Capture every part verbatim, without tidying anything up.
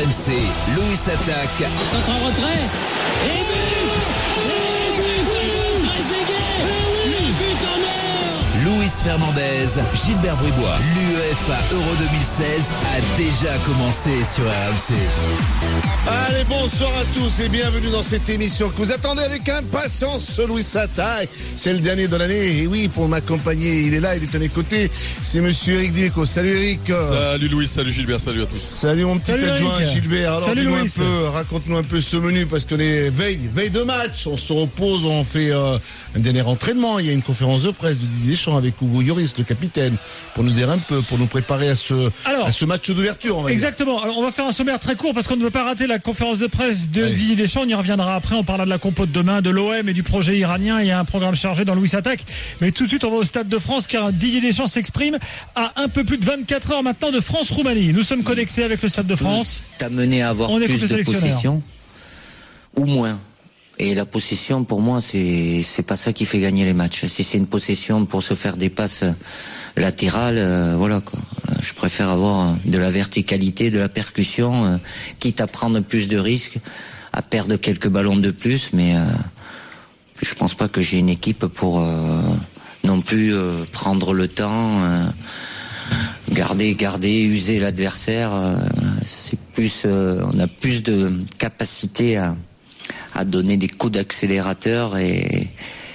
M C, Louis attaque. Centre en retrait. Et but. Et but. Trezeguet. Le but en or. Luis Fernandez, Gilbert Bribois. L'UEFA Euro deux mille seize a déjà commencé sur R M C. Allez, bonsoir à tous et bienvenue dans cette émission que vous attendez avec impatience. Ce Louis attaque, c'est le dernier de l'année. Et oui, pour m'accompagner, il est là, il est à mes côtés. C'est monsieur Eric Dimeco. Salut Eric. Salut Louis, salut Gilbert, salut à tous. Salut mon petit salut adjoint Eric. Gilbert. Alors salut dis-nous Louis. un peu, raconte-nous un peu ce menu parce qu'on est veille, veille de match. On se repose, on fait euh, un dernier entraînement. Il y a une conférence de presse de Didier Deschamps avec Hugo Lloris, le capitaine, pour nous dire un peu, pour nous préparer à ce, Alors, à ce match d'ouverture. On va exactement. dire. Alors, on va faire un sommaire très court parce qu'on ne veut pas rater la conférence de presse de Allez. Didier Deschamps. On y reviendra après. On parlera de la compo de demain, de l'O M et du projet iranien. Il y a un programme chargé dans Louis Attaque. Mais tout de suite, on va au Stade de France car Didier Deschamps s'exprime à un peu plus de vingt-quatre heures maintenant de France-Roumanie. Nous sommes connectés avec le Stade de France. T'as mené à avoir On écoute plus le de sélectionneur. possession ou moins. Et la possession, pour moi, c'est c'est pas ça qui fait gagner les matchs. Si c'est une possession pour se faire des passes latérales, euh, voilà quoi. Je préfère avoir de la verticalité, de la percussion, euh, quitte à prendre plus de risques, à perdre quelques ballons de plus, mais euh, je pense pas que j'ai une équipe pour euh, non plus euh, prendre le temps, euh, garder, garder, user l'adversaire. Euh, c'est plus, euh, on a plus de capacité à à donner des coups d'accélérateur et,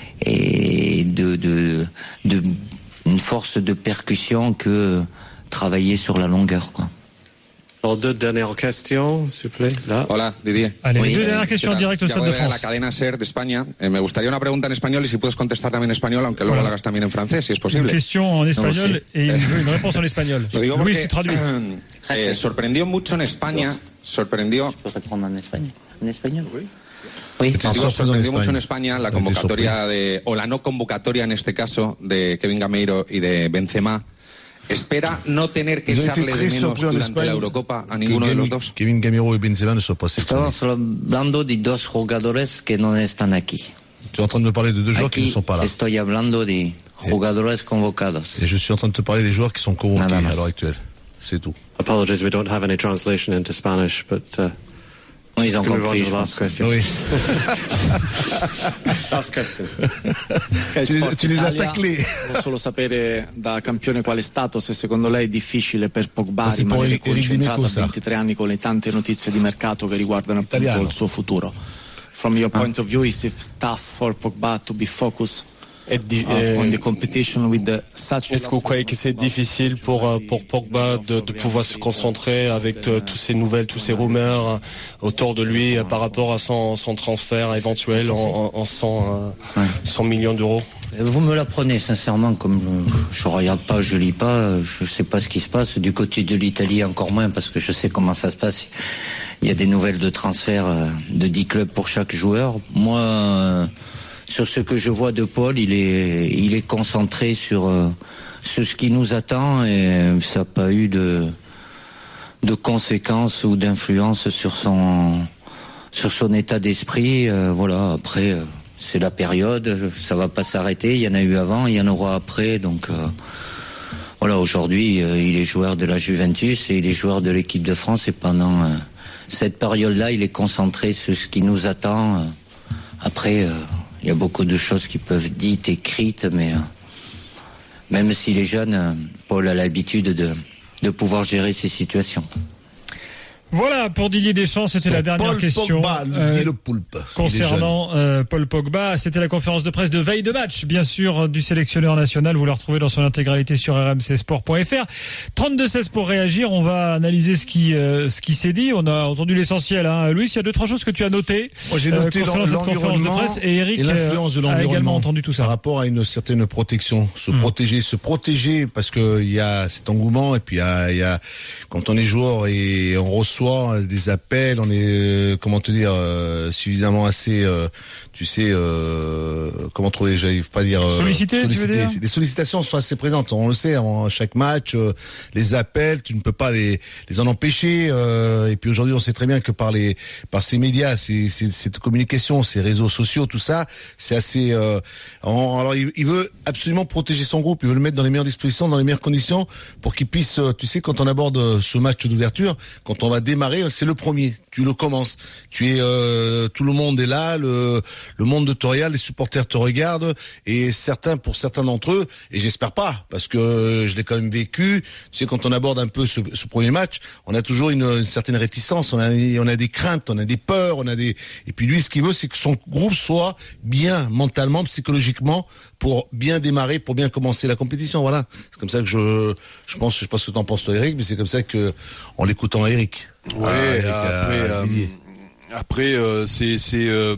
et de, de, de, une force de percussion que travailler sur la longueur, quoi. Alors, deux dernières questions, s'il vous plaît. Là. Hola, Didier. Allez, Oui. les deux dernières questions en direct au Stade de de la France. cadena SER de España. Eh, me gustaría una pregunta en español y si puedes contestar también en español, aunque luego Voilà. la hagas también en francés, si es Une posible. question en espagnol Non, et il veut une réponse en espagnol. Lo digo Louis, porque tu traduis. eh, sorprendió mucho en España, sorprendió, Je peux répondre en espagnol. En espagnol? Oui. Oui. digo, sorprendió mucho en España la Te convocatoria de, o la no convocatoria en este caso, de Kevin Gameiro y de Benzema. ¿Espera no tener que Ils ont été echarle de très menos surpris en durante Espagne la Eurocopa a que ninguno de los Kevin- dos? Kevin Gamero et Benzema ne soient pas sélectionnés. Estamos hablando de dos jugadores que no están aquí. Tu es en train de me parler de deux joueurs qui ne Aquí sont pas là. estoy hablando de jugadores convocados. Et je suis en train de te parler des joueurs qui sont convoqués Nada más. à l'heure actuelle. C'est tout. Apologies, we don't have any translation into Spanish, but uh, Oui, ils ont we can move on compris, to je the pense. last question. Oui. Last question. tu, les, tu les as taclés. Volevo solo sapere da campione quale stato se secondo lei è difficile per Pogba Ma si può rimanere Eric concentrato Dimeco, a sa. ventitré anni con le tante notizie di mercato che riguardano appunto Italiano. il suo futuro. From your point of view, is it tough for Pogba to be focused Est di- uh, on the euh, competition with the such Est-ce que vous croyez que c'est difficile pour euh, pour Pogba de, de pouvoir se concentrer avec euh, toutes ces nouvelles, tous ces rumeurs euh, autour de lui euh, par rapport à son, son transfert éventuel en, en, en cent, euh, cent millions d'euros? Vous me l'apprenez sincèrement, comme je, je regarde pas, je lis pas, je sais pas ce qui se passe. Du côté de l'Italie encore moins parce que je sais comment ça se passe. Il y a des nouvelles de transfert euh, de dix clubs pour chaque joueur. Moi, euh, sur ce que je vois de Paul, il est, il est concentré sur, euh, sur ce qui nous attend et ça n'a pas eu de, de conséquences ou d'influence sur son, sur son état d'esprit. Euh, voilà. Après, euh, c'est la période, ça va pas s'arrêter. Il y en a eu avant, il y en aura après. Donc euh, voilà. Aujourd'hui, euh, il est joueur de la Juventus et il est joueur de l'équipe de France. Et pendant euh, cette période-là, il est concentré sur ce qui nous attend. Euh, après. Euh, Il y a beaucoup de choses qui peuvent être dites, écrites, mais euh, même s'il est jeune, euh, Paul a l'habitude de, de pouvoir gérer ces situations. Voilà, pour Didier Deschamps, c'était la dernière Paul question Pogba, euh, dit le poulpe. concernant euh, Paul Pogba. C'était la conférence de presse de veille de match, bien sûr, du sélectionneur national. Vous la retrouvez dans son intégralité sur r m c sport point f r. trente-deux seize pour réagir. On va analyser ce qui euh, ce qui s'est dit. On a entendu l'essentiel. Hein. Louis, il y a deux trois choses que tu as notées. Moi, j'ai noté euh, concernant cette conférence de l'environnement presse et Eric et l'influence de euh, a l'environnement également entendu tout ça. par rapport à une certaine protection, se Mmh. protéger, se protéger parce que il y a cet engouement et puis il y a, il y a quand on est joueur et on reçoit des appels, on est euh, comment te dire euh, suffisamment assez, euh, tu sais, euh, comment trouver, j'arrive pas à dire euh, Sollicité, tu veux sollicité. dire Les sollicitations sont assez présentes, on le sait, en chaque match, euh, les appels, tu ne peux pas les les en empêcher. Euh, et puis aujourd'hui, on sait très bien que par les par ces médias, ces, ces, cette communication, ces réseaux sociaux, tout ça, c'est assez. Euh, en, alors, il, il veut absolument protéger son groupe, il veut le mettre dans les meilleures dispositions, dans les meilleures conditions, pour qu'il puisse, euh, tu sais, quand on aborde ce match d'ouverture, quand on va dé démarrer, c'est le premier. Tu le commences. Tu es, euh, tout le monde est là, le, le monde de Torial, les supporters te regardent, et certains, pour certains d'entre eux, et j'espère pas, parce que je l'ai quand même vécu. Tu sais, quand on aborde un peu ce, ce premier match, on a toujours une, une certaine réticence, on a, on a des craintes, on a des peurs, on a des, et puis lui, ce qu'il veut, c'est que son groupe soit bien mentalement, psychologiquement, pour bien démarrer, pour bien commencer la compétition. Voilà. C'est comme ça que je, je pense, je sais pas ce que t'en penses toi, Eric, mais c'est comme ça que, en l'écoutant Eric. Ouais, euh, Eric, après, euh, euh, après, euh, c'est, c'est, euh,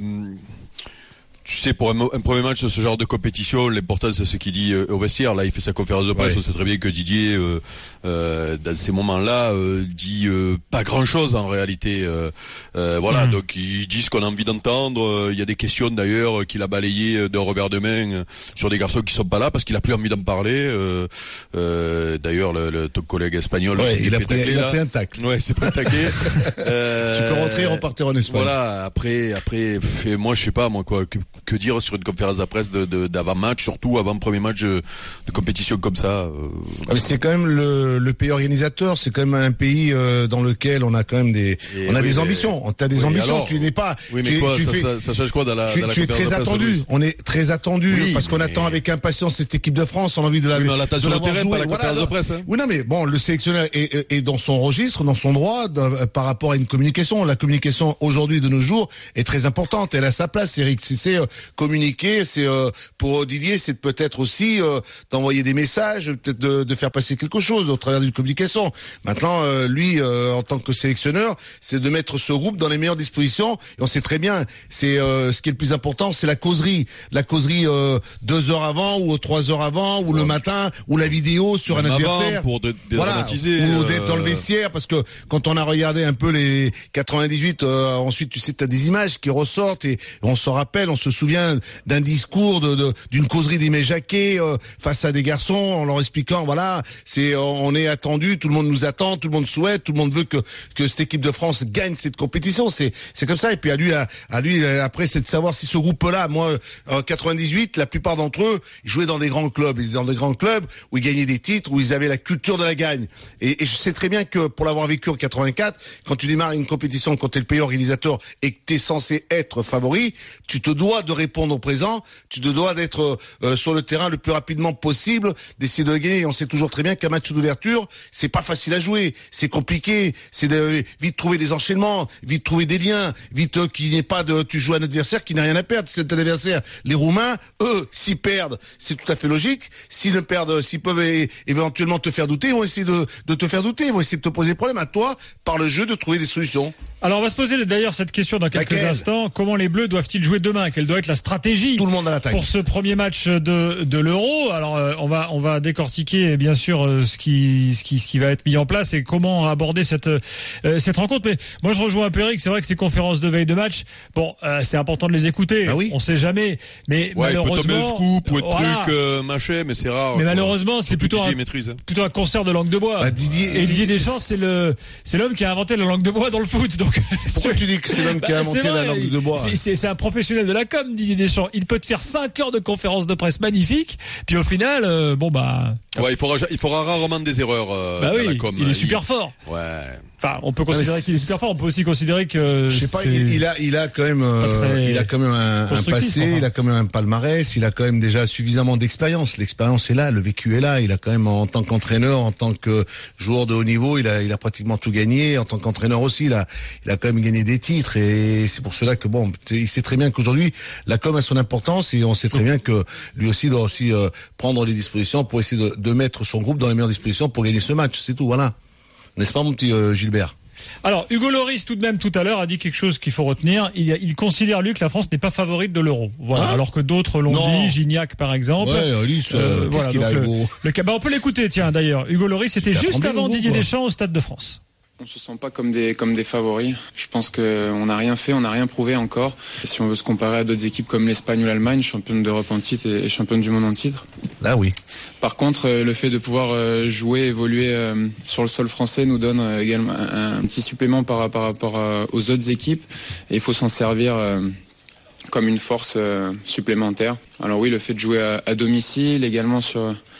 tu sais, pour un, un premier match de ce genre de compétition, l'important c'est ce qu'il dit euh, au vestiaire. Là, il fait sa conférence de presse. Ouais. On sait très bien que Didier, euh, euh, dans ces moments-là, euh, dit euh, pas grand-chose en réalité. Euh, euh, voilà, mmh. Donc il dit ce qu'on a envie d'entendre. Il y a des questions d'ailleurs qu'il a balayées d'un revers de main sur des garçons qui sont pas là parce qu'il a plus envie d'en parler. Euh, euh, d'ailleurs, le, le ton collègue espagnol, ouais, il, a pris, tacler, il a pris un tacle. Ouais, c'est pas taqué. euh, tu peux rentrer et repartir en Espagne. Voilà. Après, après, pff, moi je sais pas moi quoi. Que, Que dire sur une conférence de presse de, de, d'avant-match, surtout avant premier match de, de compétition comme ça. Euh... Ah mais c'est quand même le, le pays organisateur, c'est quand même un pays euh, dans lequel on a quand même des, et on a oui, des ambitions. Mais... T'as des oui, ambitions. Alors... Tu n'es pas. Oui, mais tu, quoi, tu ça, fais... ça, ça change quoi dans la, tu, dans la tu es très attendu. On est très attendu oui, parce qu'on mais... attend avec impatience cette équipe de France. On a envie de la. Oui, mais on l'attend sur le terrain, joué. Pas la conférence voilà, de presse. Hein. Oui, non, mais bon, le sélectionneur est, est, est dans son registre, dans son droit, de, par rapport à une communication. La communication aujourd'hui de nos jours est très importante. Elle a sa place, Eric. C'est, c'est euh, communiquer. C'est euh, pour Didier, c'est peut-être aussi euh, d'envoyer des messages, peut-être de, de faire passer quelque chose au travers d'une communication. Maintenant, euh, lui, euh, en tant que sélectionneur, c'est de mettre ce groupe dans les meilleures dispositions. Et on sait très bien, c'est euh, ce qui est le plus important, c'est la causerie, la causerie euh, deux heures avant ou trois heures avant ou ouais. le matin ou la vidéo sur Même un adversaire pour dé- dédramatiser voilà, ou euh... d'être dans le vestiaire, parce que quand on a regardé un peu les quatre-vingt-dix-huit, euh, ensuite tu sais, t'as des images qui ressortent et on se rappelle, on se souvient d'un discours De, de, d'une causerie d'Aimé Jacquet euh, face à des garçons en leur expliquant voilà c'est on est attendu, tout le monde nous attend, tout le monde souhaite, tout le monde veut que que cette équipe de France gagne cette compétition, c'est c'est comme ça. Et puis à lui à, à lui après c'est de savoir si ce groupe-là, moi en quatre-vingt-dix-huit, la plupart d'entre eux ils jouaient dans des grands clubs, ils étaient dans des grands clubs où ils gagnaient des titres, où ils avaient la culture de la gagne. Et, et je sais très bien que pour l'avoir vécu en quatre-vingt-quatre, quand tu démarres une compétition, quand t'es le pays organisateur et que t'es censé être favori, tu te dois de répondre au présent. Tu te dois d'être euh, sur le terrain le plus rapidement possible, d'essayer de le gagner. Et on sait toujours très bien qu'un match d'ouverture, c'est pas facile à jouer, c'est compliqué, c'est de vite trouver des enchaînements, vite trouver des liens, vite euh, qu'il n'y ait pas de, tu joues à un adversaire qui n'a rien à perdre. C'est un adversaire. Les Roumains, eux, s'ils perdent, c'est tout à fait logique. S'ils ne perdent, s'ils peuvent é- éventuellement te faire douter, ils vont essayer de, de te faire douter, ils vont essayer de te poser des problèmes à toi par le jeu de trouver des solutions. Alors on va se poser d'ailleurs cette question dans quelques Laquelle instants. Comment les Bleus doivent-ils jouer demain? Quelle doit être la stratégie Tout le monde à l'attaque pour ce premier match de de l'Euro? Alors euh, on va on va décortiquer bien sûr euh, ce qui ce qui ce qui va être mis en place et comment aborder cette euh, cette rencontre. Mais moi je rejoins un peu Eric. C'est vrai que ces conférences de veille de match, bon, euh, c'est important de les écouter. Ah oui. On sait jamais. Mais ouais, malheureusement, il peut tomber le scoop ou être voilà. truc euh, machin, mais c'est rare. Mais quoi. malheureusement, c'est plutôt un, maîtrise, hein. plutôt un concert de langue de bois. Bah, Didier, et Didier Deschamps, c'est le c'est l'homme qui a inventé la langue de bois dans le foot. Donc pourquoi tu dis que c'est l'homme qui a inventé vrai, la langue de bois? C'est, c'est, c'est un professionnel de la com, Didier Deschamps. Il peut te faire cinq heures de conférence de presse magnifiques, puis au final, euh, bon bah. Ouais, il fera, il fera rarement des erreurs. Euh, bah oui, à la com. il est super il... fort. Ouais. Enfin, on peut considérer qu'il est super fort. On peut aussi considérer que. Je sais pas. Il, il a, il a quand même, euh, il a quand même un, un passé. Enfin. Il a quand même un palmarès. Il a quand même déjà suffisamment d'expérience. L'expérience est là, le vécu est là. Il a quand même, en tant qu'entraîneur, en tant que joueur de haut niveau, il a, il a pratiquement tout gagné. En tant qu'entraîneur aussi, il a, il a quand même gagné des titres. Et c'est pour cela que bon, il sait très bien qu'aujourd'hui, la com a son importance et on sait très bien que lui aussi doit aussi euh, prendre les dispositions pour essayer de, de mettre son groupe dans les meilleures dispositions pour gagner ce match. C'est tout, voilà. N'est-ce pas, mon petit euh, Gilbert? Alors, Hugo Lloris, tout de même, tout à l'heure, a dit quelque chose qu'il faut retenir. Il, a, il considère, lui, que la France n'est pas favorite de l'Euro. Voilà. Hein? Alors que d'autres l'ont non. dit, Gignac, par exemple. Ouais, Lloris, euh, euh, voilà, qu'il a, le, le, bah, on peut l'écouter, tiens, d'ailleurs. Hugo Lloris, c'était juste avant Didier Deschamps au Stade de France. On se sent pas comme des comme des favoris. Je pense que on n'a rien fait, on n'a rien prouvé encore. Et si on veut se comparer à d'autres équipes comme l'Espagne ou l'Allemagne, championne d'Europe en titre et, et championne du monde en titre. Là oui. Par contre, le fait de pouvoir jouer, évoluer sur le sol français nous donne également un, un petit supplément par, par rapport aux autres équipes. Et il faut s'en servir comme une force supplémentaire. Alors oui, le fait de jouer à, à domicile, également sur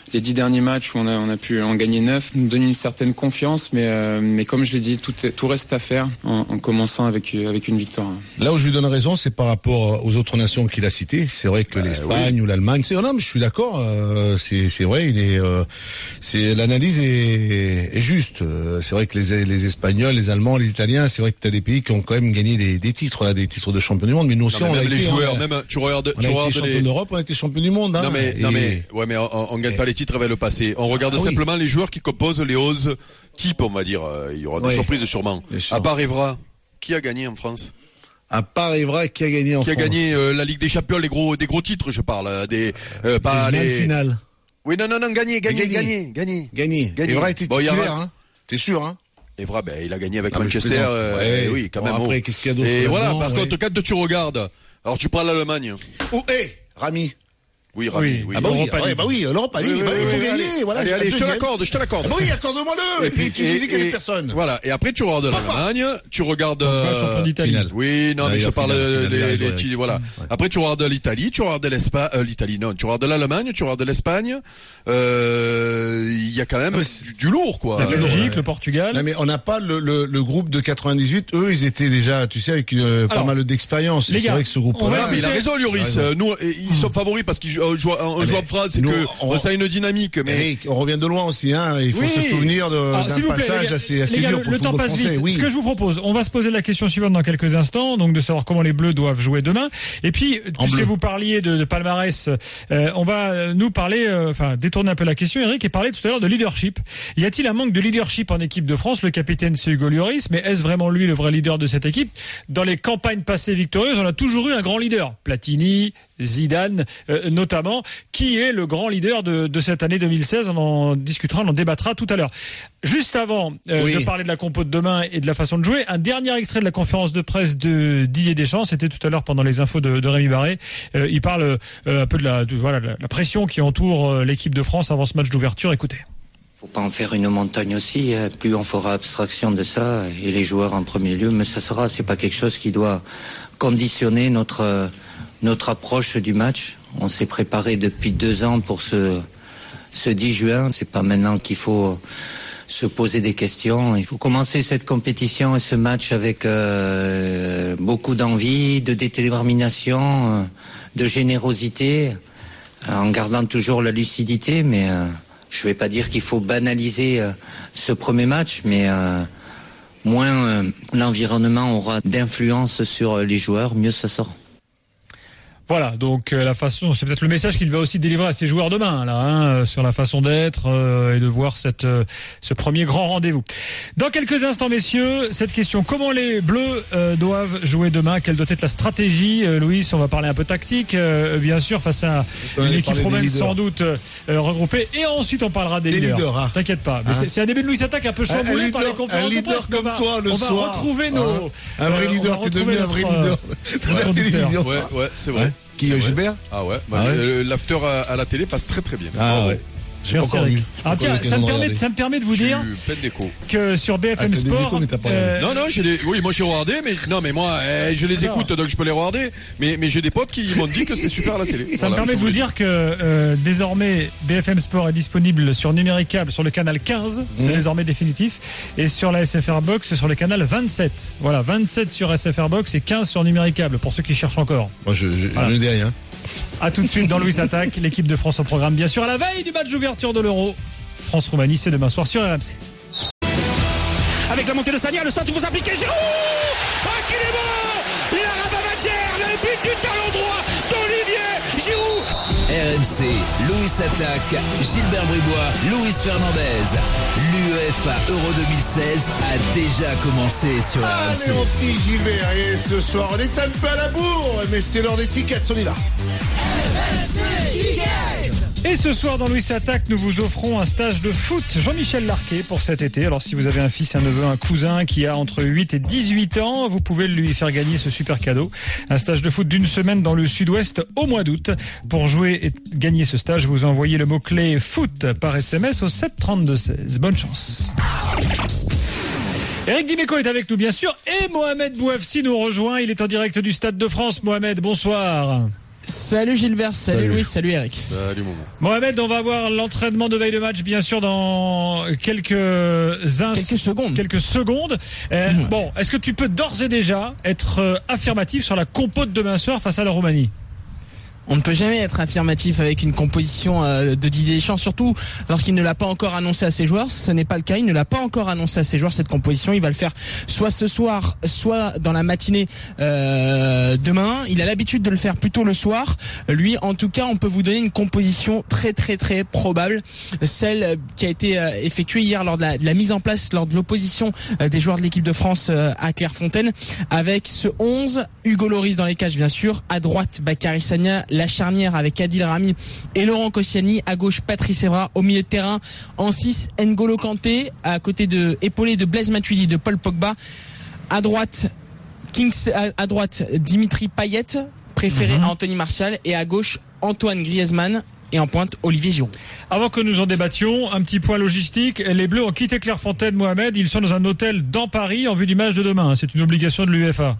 les dix derniers matchs où on a, on a pu en gagner neuf, nous donne une certaine confiance, mais, euh, mais comme je l'ai dit, tout, est, tout reste à faire en, en commençant avec, avec une victoire. Là où je lui donne raison, c'est par rapport aux autres nations qu'il a citées. C'est vrai que bah, l'Espagne oui. ou l'Allemagne, c'est, oh non, mais je suis d'accord, euh, c'est, c'est vrai, il est, euh, c'est, l'analyse est, est juste. C'est vrai que les, les Espagnols, les Allemands, les Italiens, c'est vrai que tu as des pays qui ont quand même gagné des, des titres, là, des titres de champion du monde, mais nous aussi, non, mais on a même été, les joueurs, on a, même, tu regardes, on tu a regardes été champion les... d'Europe, on a été champion du monde, hein. Non mais, et... non mais, ouais, mais on, on gagne et... pas les titres avec le passé. On regarde ah, simplement oui. les joueurs qui composent les onze types, on va dire. Il y aura des oui. surprises sûrement. À part Evra, qui a gagné en France? À part Evra, qui a gagné en qui France? Qui a gagné euh, la Ligue des Champions, les gros, des gros titres, je parle, des, euh, pas les. les finales. Oui, non, non, non, gagné, gagné, gagné, gagné, gagné. gagné. Evra était bon, titulaire, a... hein. T'es sûr, hein? Evra, ben, il a gagné avec ah, Manchester, euh, ouais. oui, quand bon, même. Après, qu'est-ce qu'il y a d'autre? Et voilà, là-dedans, par ouais. contre, quand tu regardes, alors tu prends l'Allemagne. Oh, hé, hey, Rami. Oui, Rami, oui. oui. Ah bah oui, ouais, bah oui, l'Europa League, oui, oui, il faut oui, gagner, allez, voilà. Allez, allez, je te l'accorde, je te l'accorde. Ah bah oui, accorde-moi-le. Et, et puis tu et, disais qu'il y avait et, personne. Voilà, et après tu regardes l'Allemagne, tu regardes euh, champion d'Italie. Oui, non, mais je parle des les voilà. Après tu regardes l'Italie, tu regardes l'Espagne, euh, l'Italie non, tu regardes l'Allemagne, tu regardes l'Espagne. Euh, il y a quand même du, du lourd quoi. La Belgique, le Portugal. Non mais on n'a pas le, le le groupe de quatre-vingt-dix-huit, eux ils étaient déjà, tu sais, avec euh, pas mal d'expérience. C'est vrai que ce groupe-là. Mais il a raison, Lloris. Nous, ils sont favoris parce qu'ils jouent en France, c'est que on, ça a une dynamique, mais Eric, on revient de loin aussi, hein. Il faut oui. se souvenir de, Alors, d'un passage plaît, assez, assez gars, dur le, pour le, le temps passe français. vite. Oui. Ce que je vous propose, on va se poser la question suivante dans quelques instants, donc de savoir comment les Bleus doivent jouer demain. Et puis, en puisque bleu. vous parliez de, de palmarès, euh, on va nous parler, euh, enfin détourner un peu la question, Eric, et parler tout à l'heure de leadership. Y a-t-il un manque de leadership en équipe de France? Le capitaine, c'est Hugo Lloris, mais est-ce vraiment lui le vrai leader de cette équipe? Dans les campagnes passées victorieuses, on a toujours eu un grand leader. Platini, Zidane, euh, notamment. Qui est le grand leader de, de cette année deux mille seize? On en discutera, on en débattra tout à l'heure. Juste avant euh, oui. de parler de la compo de demain et de la façon de jouer, un dernier extrait de la conférence de presse de Didier Deschamps. C'était tout à l'heure pendant les infos de, de Rémi Barré. Euh, il parle euh, un peu de la, de, voilà, la, la pression qui entoure euh, l'équipe de France avant ce match d'ouverture. Écoutez. Faut pas en faire une montagne aussi. Hein. Plus on fera abstraction de ça, et les joueurs en premier lieu, mais ça sera, c'est pas quelque chose qui doit conditionner notre euh, notre approche du match. On s'est préparé depuis deux ans pour ce ce dix juin. C'est pas maintenant qu'il faut se poser des questions. Il faut commencer cette compétition et ce match avec euh, beaucoup d'envie, de détermination, euh, de générosité, euh, en gardant toujours la lucidité. Mais euh, je vais pas dire qu'il faut banaliser euh, ce premier match, mais euh, moins euh, l'environnement aura d'influence sur les joueurs, mieux ça sera. Voilà, donc euh, la façon, c'est peut-être le message qu'il va aussi délivrer à ses joueurs demain, là, hein, sur la façon d'être euh, et de voir cette euh, ce premier grand rendez-vous. Dans quelques instants, messieurs, cette question: comment les Bleus euh, doivent jouer demain? Quelle doit être la stratégie? euh, Louis, on va parler un peu tactique, euh, bien sûr, face à une équipe romaine sans doute euh, regroupée, et ensuite on parlera des, des leaders. leaders hein. T'inquiète pas, mais hein c'est, c'est un début de Louis Attaque un peu chamboulé par les conférences de presse. Comme va, toi le on soir. va retrouver nos hein un vrai euh, leader, t'es devenu un vrai leader de la télévision. Ouais, ouais, c'est vrai. Qui est Gilbert? Ah ouais, bah, ah ouais. Euh, l'after à, à la télé passe très très bien. Ah oh, ouais. J'ai Merci, pas encore vu. Alors tiens, ça me, permet, ça me permet de vous dire que sur B F M ah, Sport, échos, mais t'as pas euh... non non, j'ai des, oui moi j'ai regardé, mais non mais moi euh, je les écoute donc je peux les regarder, mais mais j'ai des potes qui m'ont dit que c'est super à la télé. Ça voilà, me permet de vous dire que euh, désormais B F M Sport est disponible sur Numéricable sur le canal quinze, c'est mmh. désormais définitif, et sur la S F R Box sur le canal vingt-sept. Voilà, vingt-sept sur S F R Box et quinze sur Numéricable pour ceux qui cherchent encore. Moi je, je, voilà. je ne dis rien. À tout de suite dans Louis Attaque, l'équipe de France au programme, bien sûr, à la veille du match d'ouverture de l'Euro. France-Roumanie, c'est demain soir sur R M C. Avec la montée de Sagna, le centre, il faut s'appliquer. Giroud! Ah, qu'il est bon! La Rabamatière, le but du talon droit d'Olivier Giroud! R M C, Louis Attaque, Gilbert Bribois, Luis Fernandez. L'U E F A Euro deux mille seize a déjà commencé sur R M C. Allez mon petit Gilbert, et ce soir on est un peu à la bourre, mais c'est l'heure des tickets, on y va. Et ce soir dans Louis Attaque, nous vous offrons un stage de foot Jean-Michel Larquet pour cet été. Alors si vous avez un fils, un neveu, un cousin qui a entre huit et dix-huit ans, vous pouvez lui faire gagner ce super cadeau. Un stage de foot d'une semaine dans le sud-ouest au mois d'août. Pour jouer et gagner ce stage, vous envoyez le mot-clé foot par S M S au sept trente-deux seize. Bonne chance. Eric Dimeco est avec nous bien sûr et Mohamed Bouafsi nous rejoint. Il est en direct du Stade de France. Mohamed, bonsoir. Salut Gilbert, salut, salut Louis, salut Eric. Salut Momo. Mohamed, on va voir l'entraînement de veille de match bien sûr dans quelques ins... quelques secondes. Quelques secondes. Euh, mmh. Bon, est-ce que tu peux d'ores et déjà être euh, affirmatif sur la compo de demain soir face à la Roumanie ? On ne peut jamais être affirmatif avec une composition euh, de Didier Deschamps, surtout lorsqu'il ne l'a pas encore annoncé à ses joueurs. Ce n'est pas le cas, il ne l'a pas encore annoncé à ses joueurs cette composition. Il va le faire soit ce soir, soit dans la matinée euh, demain. Il a l'habitude de le faire plutôt le soir. Lui, en tout cas, on peut vous donner une composition très très très probable, celle qui a été euh, effectuée hier lors de la, de la mise en place, lors de l'opposition euh, des joueurs de l'équipe de France euh, à Clairefontaine, avec ce onze, Hugo Lloris dans les cages bien sûr, à droite Bakary Sagna, la charnière avec Adil Rami et Laurent Koscielny, à gauche Patrice Evra, au milieu de terrain en six N'Golo Kanté, à côté de épaulé de Blaise Matuidi, de Paul Pogba, à droite Kings, à, à droite Dimitri Payet, préféré mmh. à Anthony Martial, et à gauche Antoine Griezmann, et en pointe Olivier Giroud. Avant que nous en débattions, un petit point logistique. Les Bleus ont quitté Clairefontaine, Mohamed. Ils sont dans un hôtel dans Paris en vue du match de demain. C'est une obligation de l'UEFA.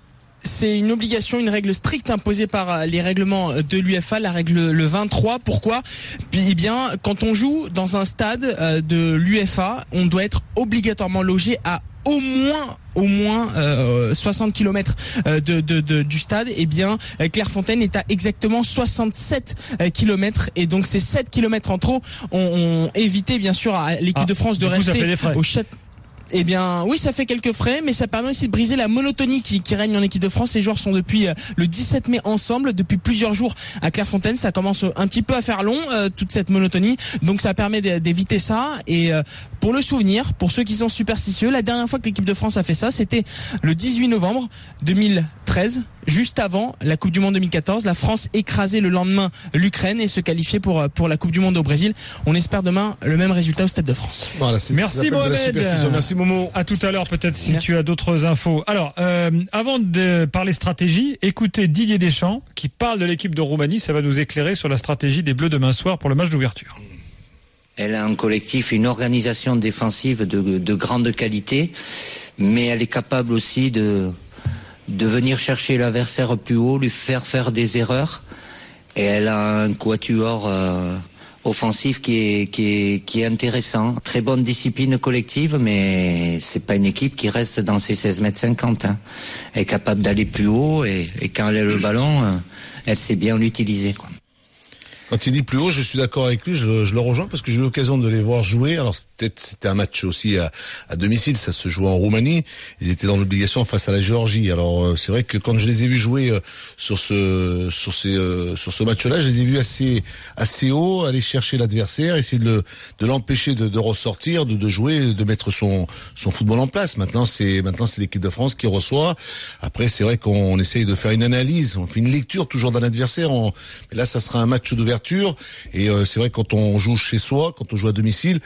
C'est une obligation, une règle stricte imposée par les règlements de l'UEFA, la règle le vingt-trois. Pourquoi ? Puis, eh bien, quand on joue dans un stade de l'UEFA, on doit être obligatoirement logé à au moins au moins euh, soixante kilomètres de, de, de, du stade. Eh bien, Clairefontaine est à exactement soixante-sept kilomètres, et donc ces sept kilomètres en trop ont, ont évité bien sûr à l'équipe ah, de France de rester au château. Eh bien, oui, ça fait quelques frais, mais ça permet aussi de briser la monotonie qui, qui règne en équipe de France. Les joueurs sont depuis euh, le dix-sept mai ensemble, depuis plusieurs jours à Clairefontaine. Ça commence un petit peu à faire long, euh, toute cette monotonie. Donc, ça permet d'éviter ça. Et euh, pour le souvenir, pour ceux qui sont superstitieux, la dernière fois que l'équipe de France a fait ça, c'était le dix-huit novembre deux mille treize, juste avant la Coupe du Monde deux mille quatorze. La France écrasait le lendemain l'Ukraine et se qualifiait pour pour la Coupe du Monde au Brésil. On espère demain le même résultat au Stade de France. Voilà, merci Mohamed. Merci Momo. À tout à l'heure peut-être si Merci. Tu as d'autres infos. Alors, euh, avant de parler stratégie, écoutez Didier Deschamps qui parle de l'équipe de Roumanie. Ça va nous éclairer sur la stratégie des Bleus demain soir pour le match d'ouverture. Elle a un collectif, une organisation défensive de, de grande qualité, mais elle est capable aussi de, de venir chercher l'adversaire plus haut, lui faire faire des erreurs. Et elle a un quatuor euh, offensif qui est, qui est, qui est intéressant. Très bonne discipline collective, mais c'est pas une équipe qui reste dans ses seize mètres cinquante. Hein. Elle est capable d'aller plus haut, et, et quand elle a le ballon, euh, elle sait bien l'utiliser, quoi. Quand il dit plus haut, je suis d'accord avec lui, je, je le rejoins parce que j'ai eu l'occasion de les voir jouer. Alors peut-être c'était un match aussi à, à domicile, ça se jouait en Roumanie. Ils étaient dans l'obligation face à la Géorgie. Alors euh, c'est vrai que quand je les ai vus jouer euh, sur ce sur ces euh, sur ce match-là, je les ai vus assez assez haut, aller chercher l'adversaire, essayer de le, de l'empêcher de, de ressortir, de, de jouer, de mettre son son football en place. Maintenant c'est maintenant c'est l'équipe de France qui reçoit. Après c'est vrai qu'on essaye de faire une analyse, on fait une lecture toujours d'un adversaire. On, mais là ça sera un match d'ouverture. Et euh, c'est vrai que quand on joue chez soi, quand on joue à domicile,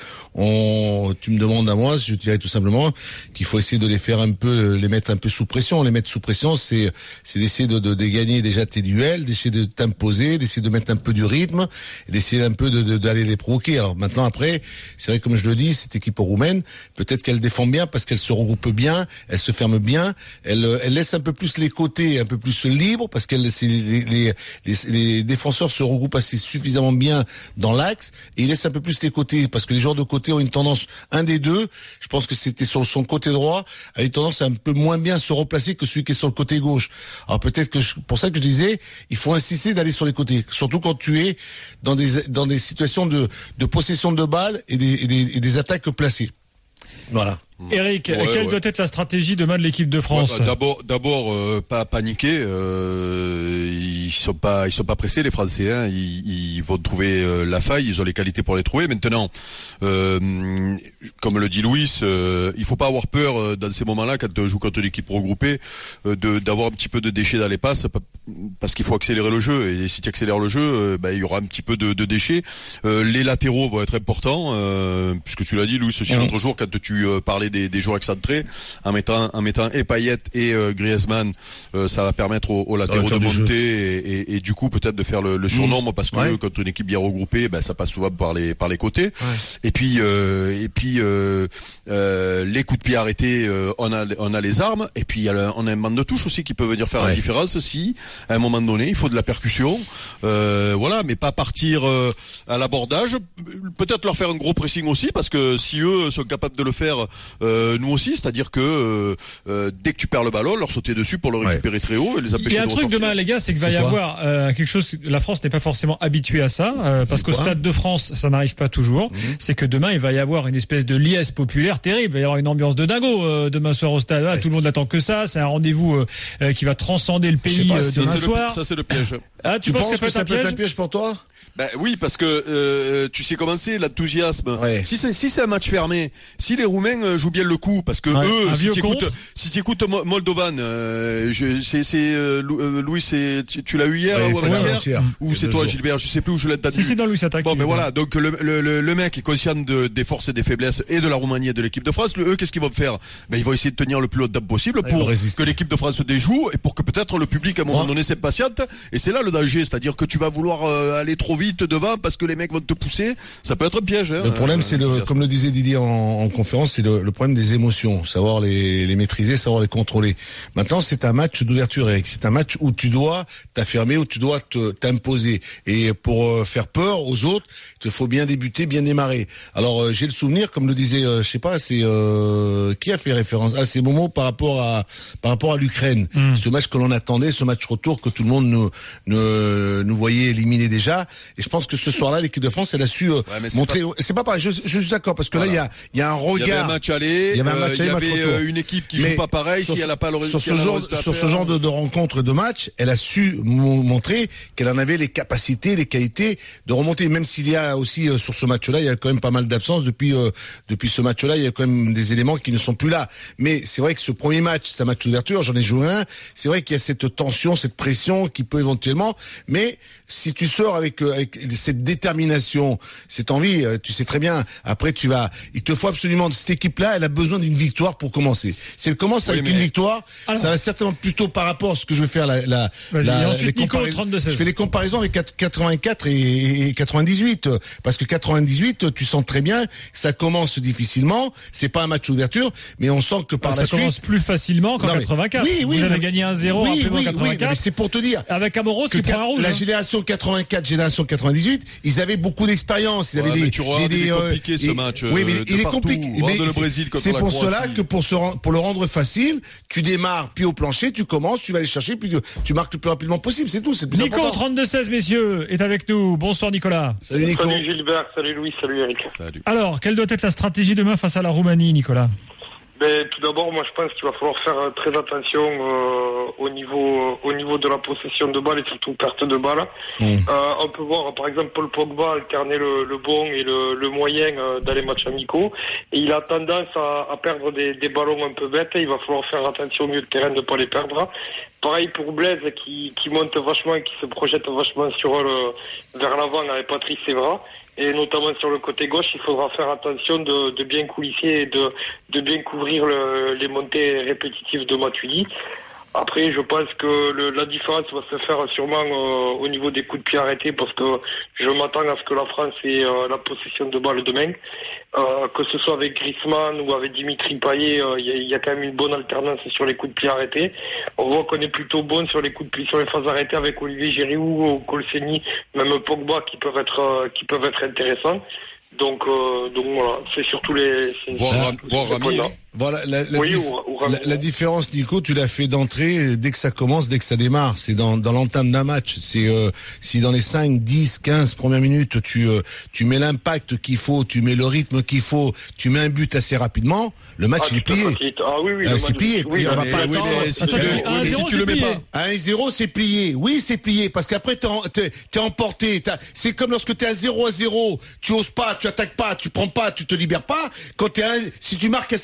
on, tu me demandes à moi, je dirais tout simplement qu'il faut essayer de les faire un peu, les mettre un peu sous pression. Les mettre sous pression, c'est c'est d'essayer de, de, de gagner déjà tes duels, d'essayer de t'imposer, d'essayer de mettre un peu du rythme, et d'essayer un peu de, de, d'aller les provoquer. Alors maintenant après, c'est vrai comme je le dis, cette équipe roumaine, peut-être qu'elle défend bien parce qu'elle se regroupe bien, elle se ferme bien, elle, elle laisse un peu plus les côtés un peu plus libres parce qu'elle les, les, les, les défenseurs se regroupent assez suffisamment bien dans l'axe, et il laisse un peu plus les côtés parce que les joueurs de côté ont une tendance, un des deux, je pense que c'était sur son côté droit, a une tendance à un peu moins bien se replacer que celui qui est sur le côté gauche. Alors peut-être que je, pour ça que je disais, il faut insister d'aller sur les côtés, surtout quand tu es dans des dans des situations de de possession de balles et des et des, et des attaques placées. Voilà. Eric, ouais, quelle ouais. doit être la stratégie demain de l'équipe de France ? ouais, D'abord, d'abord, euh, pas paniquer. Euh, ils sont pas, ils sont pas pressés les Français. Hein. Ils, ils vont trouver euh, la faille. Ils ont les qualités pour les trouver. Maintenant, euh, comme le dit Louis, euh, il faut pas avoir peur euh, dans ces moments-là quand on joue contre une équipe regroupée, euh, de d'avoir un petit peu de déchets dans les passes, parce qu'il faut accélérer le jeu. Et si tu accélères le jeu, euh, bah, il y aura un petit peu de, de déchets. Euh, les latéraux vont être importants, euh, puisque tu l'as dit, Louis, aussi l'autre jour quand tu euh, parlais parler des, des joueurs excentrés, en mettant, en mettant et Payet et euh, Griezmann, euh, ça va permettre aux, aux latéraux de monter et, et, et du coup peut-être de faire le, le surnombre, mmh. parce que ouais. contre une équipe bien regroupée, ben ça passe souvent par les par les côtés. Ouais. Et puis euh, et puis euh, euh, les coups de pied arrêtés, euh, on a on a les armes. Et puis on a un banc de touche aussi qui peut venir faire ouais. la différence si à un moment donné il faut de la percussion. Euh, voilà, mais pas partir euh, à l'abordage. Peut-être leur faire un gros pressing aussi, parce que si eux sont capables de le faire, euh, nous aussi, c'est-à-dire que euh, euh, dès que tu perds le ballon, leur sauter dessus pour le récupérer ouais. très haut et les empêcher de ressortir. Il y a un truc demain, les gars, c'est qu'il va y avoir euh, quelque chose. La France n'est pas forcément habituée à ça, euh, parce qu'au Stade de France, ça n'arrive pas toujours. Mmh. C'est que demain, il va y avoir une espèce de liesse populaire terrible. Il va y avoir une ambiance de dingo euh, demain soir au stade. Là, ouais. Tout le monde n'attend que ça. C'est un rendez-vous euh, qui va transcender le pays pas, euh, demain soir. Le, ça, c'est le piège. Ah, tu, tu penses, penses que, que ça peut être un piège pour toi? Ben oui, parce que euh, tu sais comment c'est l'enthousiasme. Ouais. Si c'est si c'est un match fermé, si les Roumains euh, jouent bien le coup, parce que ouais. eux, si tu écoutes, si tu écoutes Moldovan, euh, je, c'est c'est euh, Louis, c'est tu, tu l'as eu hier ouais, ou avant-hier, ou c'est toi, jours. Gilbert, je sais plus où je l'ai entendu. Si c'est dans Louis Attaque. Bon, mais voilà, donc le, le le le mec est conscient de, des forces et des faiblesses et de la Roumanie et de l'équipe de France. Le, eux, qu'est-ce qu'ils vont faire? Ben ils vont essayer de tenir le plus longtemps possible pour que l'équipe de France se déjoue et pour que peut-être le public à un moment donné s'impatiente. Et c'est là le danger, c'est-à-dire que tu vas vouloir euh, aller trop vite devant parce que les mecs vont te pousser, ça peut être un piège. Hein, le problème, euh, c'est le, comme le disait Didier en, en conférence, c'est le, le problème des émotions, savoir les, les maîtriser, savoir les contrôler. Maintenant, c'est un match d'ouverture, Eric. C'est un match où tu dois t'affirmer, où tu dois te, t'imposer. Et pour euh, faire peur aux autres, il te faut bien débuter, bien démarrer. Alors, euh, j'ai le souvenir, comme le disait, euh, je sais pas, c'est euh, qui a fait référence à ces moments par rapport à par rapport à l'Ukraine. Mm. Ce match que l'on attendait, ce match retour que tout le monde nous nous, nous voyait éliminer déjà. Et je pense que ce soir-là, l'équipe de France, elle a su euh, ouais, montrer. Pas... C'est pas pareil. Je, je suis d'accord parce que voilà. là, il y a, il y a un regard. Il y avait un match aller. Il y avait un match aller, euh, il y avait une équipe qui mais joue pas pareil. Sur, si elle a pas le sur ce genre, sur ce genre de, de rencontre, de match, elle a su montrer qu'elle en avait les capacités, les qualités de remonter. Même s'il y a aussi euh, sur ce match-là, il y a quand même pas mal d'absences depuis euh, depuis ce match-là. Il y a quand même des éléments qui ne sont plus là. Mais c'est vrai que ce premier match, c'est un match d'ouverture. J'en ai joué un. C'est vrai qu'il y a cette tension, cette pression qui peut éventuellement. Mais si tu sors avec, euh, avec cette détermination, cette envie, euh, tu sais très bien. Après, tu vas. Il te faut absolument. Cette équipe-là, elle a besoin d'une victoire pour commencer. Si elle commence oui, avec mais... une victoire, alors... ça va certainement plutôt par rapport à ce que je vais faire la. la, la et ensuite, les Nico, trente-deux seize. Je fais les comparaisons avec quatre-vingt-quatre et quatre-vingt-dix-huit parce que quatre-vingt-dix-huit, tu sens très bien, ça commence difficilement. C'est pas un match d'ouverture, mais on sent que par ça la suite, ça commence plus facilement qu'en quatre-vingt-quatre. Oui, oui, vous avez mais... gagné un zéro oui, en oui, quatre-vingt-quatre. Oui, c'est pour te dire. Avec Amoros qui prend un rouge. La hein. génération quatre-vingt-quatre, génération quatre-vingt-dix-huit, ils avaient beaucoup d'expérience. Ils ouais, avaient des, tu des, des, des euh, compliqué ce match. Oui, mais euh, il est partout, compliqué. Mais le Brésil c'est pour la cela que pour se pour le rendre facile, tu démarres puis au plancher, tu commences, tu vas aller chercher puis tu, tu marques le plus rapidement possible. C'est tout. C'est le plus Nico, important. trente-deux seize, messieurs, est avec nous. Bonsoir Nicolas. Salut Nico. Salut Gilbert, salut Louis, salut Eric. Salut. Alors, quelle doit être la stratégie demain face à la Roumanie, Nicolas? Ben, tout d'abord, moi je pense qu'il va falloir faire très attention euh, au niveau au niveau de la possession de balle et surtout perte de balle. Mmh. Euh, on peut voir par exemple Paul Pogba alterner le, le bon et le, le moyen euh, dans les matchs amicaux et il a tendance à, à perdre des, des ballons un peu bêtes. Il va falloir faire attention au milieu de terrain de ne pas les perdre. Pareil pour Blaise qui, qui monte vachement et qui se projette vachement sur le, vers l'avant avec Patrice Evra. Et notamment sur le côté gauche, il faudra faire attention de, de bien coulisser et de, de bien couvrir le, les montées répétitives de Matuidi. Après, je pense que le, la différence va se faire sûrement euh, au niveau des coups de pied arrêtés parce que je m'attends à ce que la France ait euh, la possession de balle demain. Euh, que ce soit avec Griezmann ou avec Dimitri Payet, il euh, y, y a quand même une bonne alternance sur les coups de pied arrêtés. On voit qu'on est plutôt bon sur les coups de pied, sur les phases arrêtées avec Olivier Giroud ou Kolseni, même Pogba qui peuvent être euh, qui peuvent être intéressants. Donc, euh, donc voilà, c'est surtout les. C'est, voir, c'est, voir, c'est voir Voilà, la, la, oui, dif- ou, ou, la, la différence, Nico, tu l'as fait d'entrée dès que ça commence, dès que ça démarre. C'est dans, dans l'entame d'un match. C'est euh, si dans les cinq, dix, quinze premières minutes, tu euh, tu mets l'impact qu'il faut, tu mets le rythme qu'il faut, tu mets un but assez rapidement, le match ah, il est plié. Ah oui, oui, ah, c'est plié. Oui, on va mais, pas oui, attendre. Mais si tu, le, oui, mais si tu le mets pas. À un zéro, c'est plié. Oui, c'est plié. Parce qu'après, t'es, en, t'es, t'es emporté. T'as, c'est comme lorsque t'es à zéro à zéro. Tu oses pas, tu attaques pas, tu prends pas, tu te libères pas. Quand t'es à un, si tu marques assez rapidement,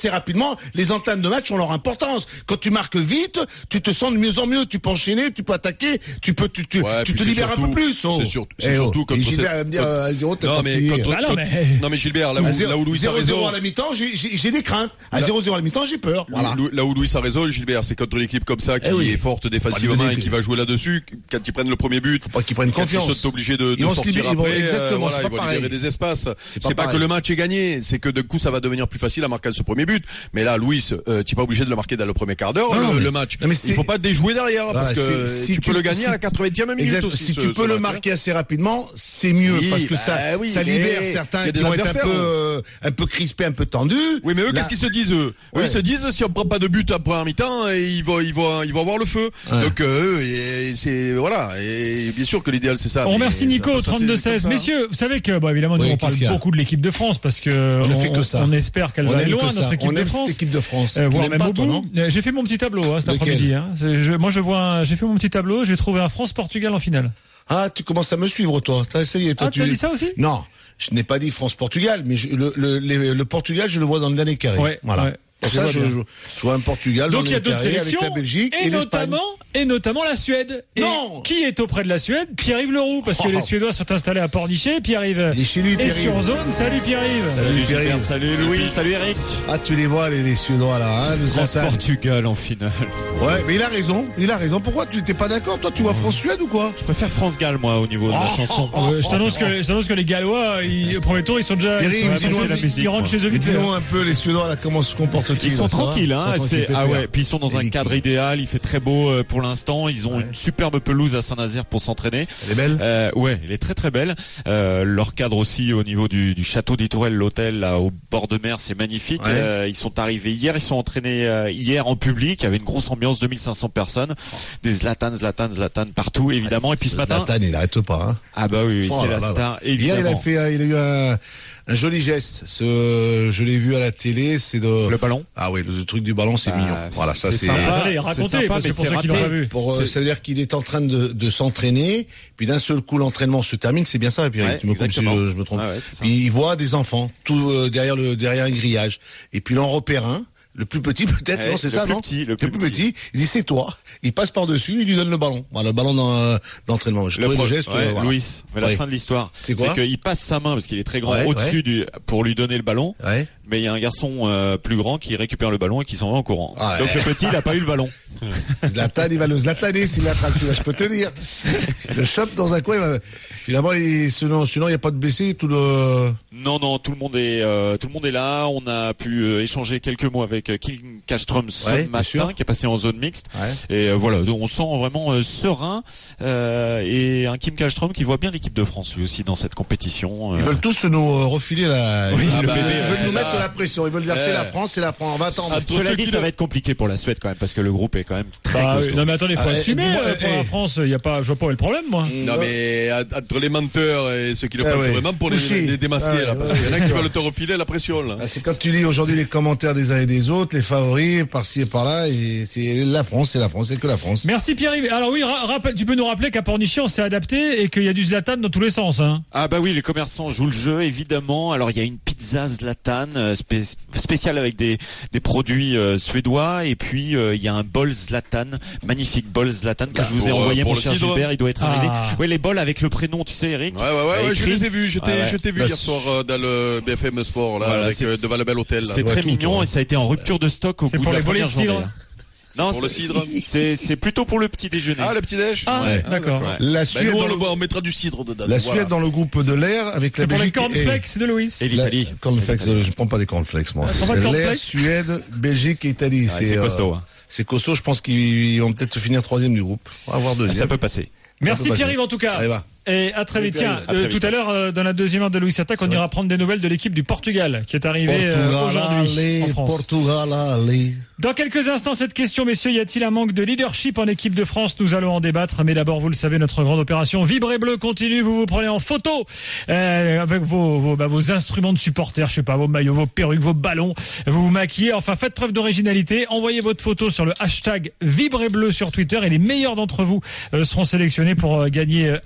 effectivement, les entames de match ont leur importance. Quand tu marques vite, tu te sens de mieux en mieux. Tu peux enchaîner, tu peux attaquer, tu peux, tu, tu, ouais, tu te libères surtout, un peu plus. Oh. C'est surtout, c'est eh surtout oh. contre Gilbert cette... va me dire à zéro, t'as non, pas mais plié. contre, ah non, contre... mais... non mais Gilbert, là où, là où Louis a raison. zéro zéro à la mi-temps, j'ai, j'ai, j'ai des craintes. À zéro zéro à la mi-temps, j'ai peur. Voilà. Là où Louis a raison, Gilbert, c'est contre une équipe comme ça qui eh oui. est forte défensivement et qui va jouer là-dessus. Quand ils prennent le premier but, faut pas qu'ils prennent confiance. Ils sont obligés de, de sortir libérer, après. Ils vont, exactement, euh, voilà, c'est pas ils vont pareil. libérer des espaces. C'est pas, c'est pas que le match est gagné, c'est que d'un coup ça va devenir plus facile à marquer ce premier but. Mais là, Louis, euh, tu es pas obligé de le marquer dans le premier quart d'heure, non, le, mais, le match. Non, mais il faut pas déjouer derrière voilà, parce que si tu, tu peux le gagner si, à la quatre-vingtième minute exact, aussi. Si ce, tu peux ce le match, marquer assez rapidement, c'est mieux oui, parce que bah, ça, oui, ça libère certains qui vont être un peu, euh, un peu crispés, un peu tendus. Oui, mais eux, là, qu'est-ce qu'ils se disent eux ouais. Eux, ils se disent si on prend pas de but à première mi-temps, ils vont, ils vont, ils vont avoir le feu. Ouais. Donc eux, et c'est voilà. Et bien sûr que l'idéal c'est ça. On remercie Nico au trente-deux seize. Messieurs, vous savez que bon, évidemment nous oui, on parle beaucoup de l'équipe de France parce que on, fait que ça. on espère qu'elle on va aller loin dans cette équipe on de aime France. Cette équipe de France. Euh, voire même au bout. J'ai fait mon petit tableau hein, cet après-midi. Hein. Je, moi je vois, un, j'ai fait mon petit tableau. J'ai trouvé un France-Portugal en finale. Ah, tu commences à me suivre toi. T'as essayé toi. Ah, tu as dit ça aussi? Non, je n'ai pas dit France-Portugal, mais je, le, le, le, le Portugal, je le vois dans le dernier carré. Ouais, voilà. Ouais. Pour ça, je, je, je vois un Portugal donc dans il y a d'autres sélections avec la Belgique et, et notamment et notamment la Suède. Et non. Qui est auprès de la Suède? Pierre-Yves Leroux, parce que oh. les Suédois sont installés à Pornichet. Pierre-Yves est sur zone. Salut Pierre-Yves. Salut Pierre-Yves. Salut Louis. Salut Eric. Ah tu les vois les, les Suédois là. Hein, France-Portugal en finale. Ouais, mais il a raison. Il a raison. Pourquoi tu n'étais pas d'accord? Toi, tu vois France-Suède ou quoi? Je préfère France-Galles moi au niveau de la oh, chanson. Oh, euh, je t'annonce que je t'annonce que les Gallois, ils, au premier tour, ils sont déjà Eric, ils, sont, ils, musique, ils rentrent chez eux vite. Dis-nous un peu les Suédois là comment se comportent-ils? Ils sont tranquilles hein. C'est ah ouais. Puis ils sont dans c'est un cadre idéal. Il fait très beau euh, pour l'instant. Ils ont ouais. une superbe pelouse à Saint-Nazaire pour s'entraîner. Elle est belle. Euh, ouais, elle est très très belle. Euh, leur cadre aussi au niveau du, du château d'Itourelle, l'hôtel là au bord de mer, c'est magnifique. Ouais. Euh, ils sont arrivés hier. Ils sont entraînés euh, hier en public. Il y avait une grosse ambiance, deux mille cinq cents personnes, des Zlatan, Zlatan, Zlatan partout évidemment. Et puis ce matin, Zlatan, il arrête pas. Hein. Ah bah oui, oui oh c'est là la là star. Là. Évidemment. Hier, il a fait, il a eu un un joli geste. Ce, je l'ai vu à la télé, c'est de le ballon. Ah oui, le, le truc du ballon, c'est bah, mignon. Voilà, ça c'est. c'est Allez, racontez, sympa, parce que pour ceux qui l'ont pas vu. Pour, euh, ça veut dire qu'il est en train de, de s'entraîner, puis d'un seul coup l'entraînement se termine. C'est bien ça, puis ouais, tu me comprends si je, je me trompe. Ah ouais, puis il voit des enfants, tout euh, derrière le derrière un grillage, et puis il en repère un. Le plus petit peut-être, ouais, non, c'est ça, non? Petit, le, le plus, plus petit. petit. Il dit c'est toi. Il passe par dessus, il lui donne le ballon. Voilà, le ballon dans, d'entraînement. Je le, pro- le geste. Ouais, euh, voilà. Louis, mais la ouais. fin de l'histoire, c'est quoi? C'est qu'il passe sa main parce qu'il est très grand ouais, au-dessus ouais. du pour lui donner le ballon. Ouais. Mais il y a un garçon euh, plus grand qui récupère le ballon et qui s'en va en courant. Ah ouais. Donc le petit, il a pas eu le ballon. Zlatan, il va le Zlataner s'il l'attrape, je peux te dire. S'il le chope dans un coin, il va... finalement, il... sinon, sinon, il n'y a pas de blessés, tout le. Non, non, tout le monde est, euh, tout le monde est là. On a pu euh, échanger quelques mots avec euh, Kim Kallström ce ouais, matin, qui est passé en zone mixte. Ouais. Et euh, voilà, donc on sent vraiment euh, serein euh, et un Kim Kallström qui voit bien l'équipe de France lui aussi dans cette compétition. Euh... Ils veulent tous nous euh, refiler la. Oui, ah le bah, bébé, ils veulent nous ça. mettre la pression. Ils veulent verser euh... la France, c'est la France. On va attendre. Ah, cela dit, ça va être compliqué pour la Suède quand même parce que le groupe est quand même très bah, costaud. Non mais attendez, il faut ah, assumer. Euh, pour eh. la France, il y a pas, je vois pas où est le problème, moi. Non mais entre les menteurs et ceux qui le ah, pensent ouais. vraiment pour les, les, les démasquer ah, ouais, là, parce qu'il y en a qui veulent te refiler la pression là. Ah, c'est quand tu lis aujourd'hui les commentaires des uns et des autres, les favoris par-ci et par-là, et c'est la France, c'est la France, c'est que la France. Merci Pierre-Yves. Alors oui, rappel, tu peux nous rappeler qu'à Pornichet on s'est adapté et qu'il y a du Zlatan dans tous les sens. Hein. Ah bah oui, les commerçants jouent le jeu évidemment. Alors il y a une pizza Zlatan euh, spé- spéciale avec des des produits euh, suédois et puis euh, il y a un bol Zlatan, magnifique bol Zlatan que bah, je vous ai pour, envoyé mon cher cidre. Gilbert, il doit être ah. arrivé. Ouais, les bols avec le prénom, tu sais Eric. Ouais ouais ouais, ouais je les ai vus, je t'ai ouais, ouais. je t'ai vu bah, hier soir euh, dans le B F M Sport là voilà, avec euh, devant le bel hôtel là. C'est très mignon et ça a été en rupture de stock au c'est bout pour de la les première journée. Non, pour le cidre. C'est c'est plutôt pour le petit déjeuner. Ah, le petit déj. Ah, ouais. ah d'accord. Ouais. La Suède, bah, nous, on, on mettra du cidre dedans. La voilà. Suède dans le groupe de l'air avec la Belgique. C'est pour les cornflakes de Louis. Et l'Italie. Cornflakes, je prends pas des cornflakes moi. C'est l'air, Suède, Belgique et Italie. Ouais, c'est, c'est costaud. Euh, c'est costaud. Je pense qu'ils vont peut-être finir troisième du groupe. On va avoir deuxième. Ah, ça peut passer. Merci Pierre-Yves en tout cas. Allez, va. Et à très vite. Tiens, à très euh, vite. tout à l'heure, euh, dans la deuxième heure de Louis Attaque, on ira prendre des nouvelles de l'équipe du Portugal, qui est arrivée euh, aujourd'hui allez, en France. Portugal, allez. Dans quelques instants, cette question, messieurs, y a-t-il un manque de leadership en équipe de France? Nous allons en débattre. Mais d'abord, vous le savez, notre grande opération Vibré Bleu continue. Vous vous prenez en photo euh, avec vos vos, bah, vos instruments de supporters, je sais pas, vos maillots, vos perruques, vos ballons. Vous vous maquillez. Enfin, faites preuve d'originalité. Envoyez votre photo sur le hashtag Vibré Bleu sur Twitter et les meilleurs d'entre vous euh, seront sélectionnés pour euh, gagner un cadeau.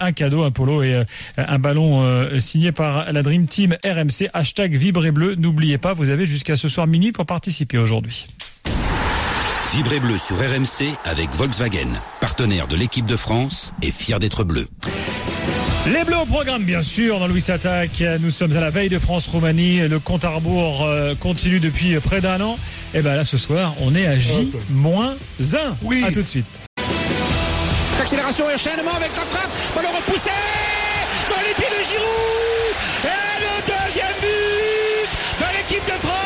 un polo et euh, un ballon euh, signé par la Dream Team R M C. Hashtag Vibré Bleu. N'oubliez pas, vous avez jusqu'à ce soir minuit pour participer aujourd'hui. Vibré Bleu sur R M C avec Volkswagen, partenaire de l'équipe de France et fier d'être bleu. Les Bleus au programme, bien sûr, dans Louis Attaque. Nous sommes à la veille de France-Roumanie. Le compte à rebours euh, continue depuis près d'un an. Et ben là, ce soir, on est à J moins un. Oui. À tout de suite. Accélération et enchaînement avec la frappe. Ballon repoussé dans les pieds de Giroud. Et le deuxième but de l'équipe de France.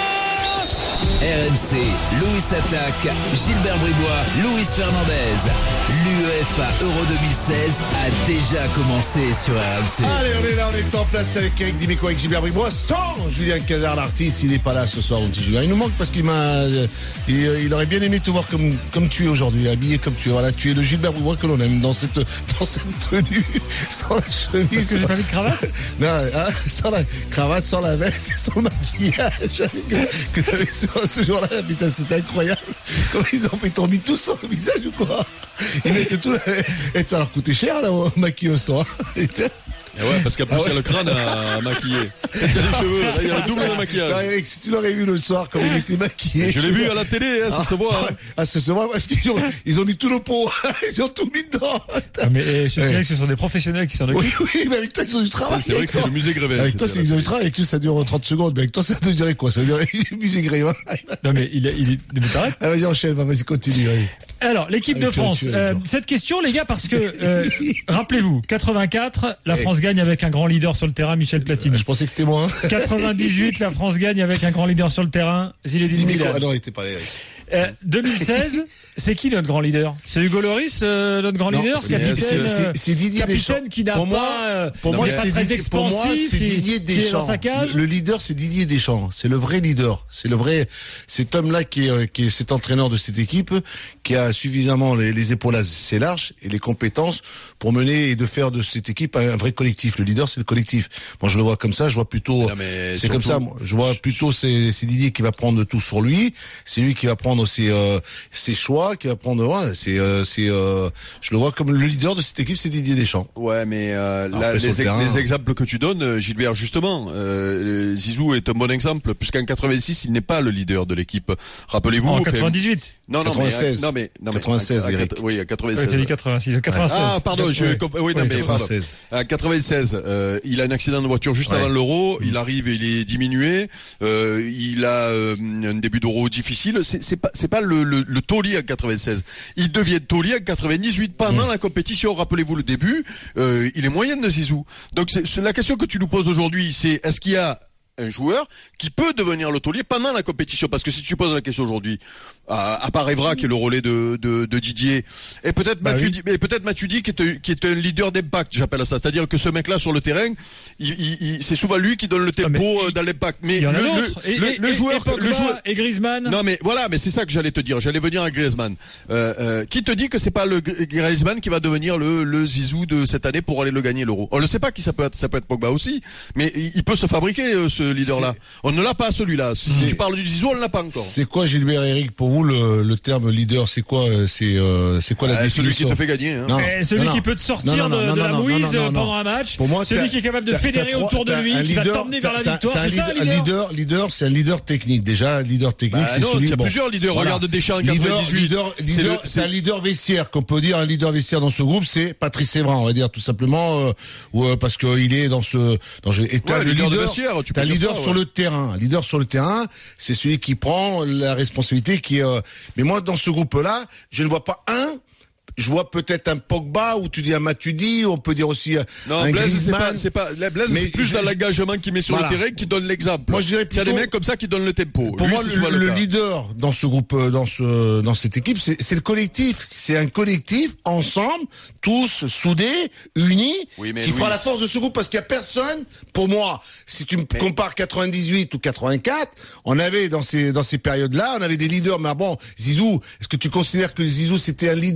R M C, Louis Attaque, Gilbert Bribois, Luis Fernandez. L'U E F A Euro deux mille seize a déjà commencé sur R M C. Allez, on est là, on est en place avec Eric Dimeco, avec Gilbert Bribois, sans Julien Cazard, l'artiste. Il n'est pas là ce soir, mon petit Julien. Il nous manque parce qu'il m'a, il, il aurait bien aimé te voir comme, comme tu es aujourd'hui, habillé comme tu es. Voilà, tu es le Gilbert Bribois que l'on aime dans cette, dans cette tenue, sans la chemise. Parce que j'ai pas mis de cravate? Non, hein, sans la cravate, sans la veste et sans le maquillage que, que tu avais ce, ce jour-là. Putain, c'était incroyable. Comment ils ont fait tomber tout sur le visage ou quoi? Ils mettaient tout, et ça leur coûtait cher, là, au maquilleuse, toi. Et ouais, parce qu'en plus, il y a le crâne à maquiller. Il y a les cheveux, là, il y a le double de maquillage. Non, Eric, si tu l'aurais vu le soir, comme il était maquillé. Je l'ai vu à la télé, hein, ça ah, se voit. Hein. Ah, ça se voit, parce qu'ils ont, ils ont mis tout le pot. Ils ont tout mis dedans. Ah, mais eh, je sais ouais. que ce sont des professionnels qui s'en occupent. Oui, oui, mais avec toi, ils ont du travail. C'est vrai que c'est le musée Grévin. Avec toi, c'est ils ont du travail. Avec lui, ça dure trente secondes. Mais avec toi, ça te dirait quoi? Ça veut dire le musée Grévin. Non, mais il est, il est, mais t'arrêtes? Ah, vas-y, enchaîne, vas-y, continue, allez. Alors, l'équipe de France, euh, cette question, les gars, parce que, euh, rappelez-vous, quatre-vingt-quatre, la France gagne avec un grand leader sur le terrain, Michel Platini. Je pensais que c'était moi. quatre-vingt-dix-huit, la France gagne avec un grand leader sur le terrain, Zinedine Zidane. Ah non, il était pas là. Euh, deux mille seize, c'est qui notre grand leader? C'est Hugo Lloris, euh, notre grand non, leader, c'est, capitaine, c'est, c'est, c'est Didier capitaine Deschamps. qui n'a pour pas, moi, euh, pour moi, pas c'est très Didier, expansif, pour moi, c'est Didier Deschamps. Dans sa cage. Le leader, c'est Didier Deschamps. C'est le vrai leader. C'est le vrai, cet homme-là qui est, qui est cet entraîneur de cette équipe, qui a suffisamment les, les épaules assez larges et les compétences pour mener et de faire de cette équipe un, un vrai collectif. Le leader, c'est le collectif. Moi, je le vois comme ça. Je vois plutôt, non, c'est surtout, comme ça. Moi, je vois plutôt, c'est, c'est Didier qui va prendre tout sur lui. C'est lui qui va prendre ses, euh, ses choix, qui va prendre. Ouais, c'est, euh, c'est, euh, je le vois comme le leader de cette équipe, c'est Didier Deschamps. Ouais, mais euh, là, les, ex- les exemples que tu donnes, Gilbert, justement, euh, Zizou est un bon exemple, puisqu'en quatre-vingt-six, il n'est pas le leader de l'équipe. Rappelez-vous. En quatre-vingt-dix-huit. Non, non, quatre-vingt-seize. Mais, non, mais, non, mais quatre-vingt-seize, Eric. Oui, à quatre-vingt-seize. Ouais, quatre-vingt-six, quatre-vingt-seize. Ah, pardon, je, oui, oui non, mais, quatre-vingt-seize. À quatre-vingt-seize, euh, il a un accident de voiture juste ouais. avant l'Euro, mmh. il arrive et il est diminué, euh, il a euh, un début d'Euro difficile, c'est, c'est pas, c'est pas le, le, le taulier en quatre-vingt-seize. Il devient taulier en quatre-vingt-dix-huit pendant mmh. la compétition, rappelez-vous le début, euh, il est moyen de Zizou. Donc, c'est, c'est la question que tu nous poses aujourd'hui, c'est est-ce qu'il y a un joueur qui peut devenir le taulier pendant la compétition, parce que si tu poses la question aujourd'hui, à, à part Evra qui est le relais de, de, de Didier, et peut-être bah Matuidi, oui. et peut-être Matuidi qui est, qui est un leader d'impact, j'appelle ça, c'est-à-dire que ce mec-là sur le terrain, il, il, il, c'est souvent lui qui donne le tempo ah, dans l'impact. Mais le, le, et, le, et, le joueur, et, le joueur et Griezmann. Non mais voilà, mais c'est ça que j'allais te dire. J'allais venir à Griezmann. Euh, euh, qui te dit que c'est pas le Griezmann qui va devenir le, le Zizou de cette année pour aller le gagner l'Euro? On ne sait pas qui ça peut être. Ça peut être Pogba aussi, mais il, il peut se fabriquer euh, ce leader-là. C'est... On ne l'a pas celui-là. Si c'est... tu parles du Zizou, on ne l'a pas encore. C'est quoi, Gilbert et Eric, pour vous le, le terme leader? C'est quoi? C'est euh, c'est quoi la euh, définition? Celui qui te fait gagner. Hein. Non, celui non, non. qui peut te sortir non, non, non, de, de la mouise pendant un match. Pour moi, celui qui est capable de fédérer autour de lui, qui va t'emmener vers la victoire. C'est ça, un leader. Leader, c'est un leader technique. Déjà, leader technique, c'est celui. Il y a plusieurs leaders. Regarde Deschamps en quatre-vingt-dix-huit. C'est un leader vestiaire, qu'on peut dire un leader vestiaire dans ce groupe, c'est Patrice Evra, on va dire tout simplement, parce qu'il est dans ce. Et t'as le leader vestiaire. T'as un leader sur le terrain, leader sur le terrain, c'est celui qui prend la responsabilité, qui euh... mais moi dans ce groupe-là, je ne vois pas un. Je vois peut-être un Pogba, ou tu dis un Matuidi, on peut dire aussi un, non, un Blaise, Griezmann. C'est pas, c'est pas, Blaise, c'est plus je, dans l'engagement qu'il met sur voilà. le terrain qui donne l'exemple. Moi, je dirais plutôt, il y a des mecs comme ça qui donnent le tempo. Pour Lui, moi, le, le, le leader dans ce groupe, dans ce, dans cette équipe, c'est, c'est le collectif. C'est un collectif, ensemble, tous, soudés, unis, oui, qui Louis... fera la force de ce groupe, parce qu'il y a personne, pour moi, si tu me mais... compares quatre-vingt-dix-huit ou quatre-vingt-quatre, on avait dans ces, dans ces périodes-là, on avait des leaders, mais bon, Zizou, est-ce que tu considères que Zizou c'était un leader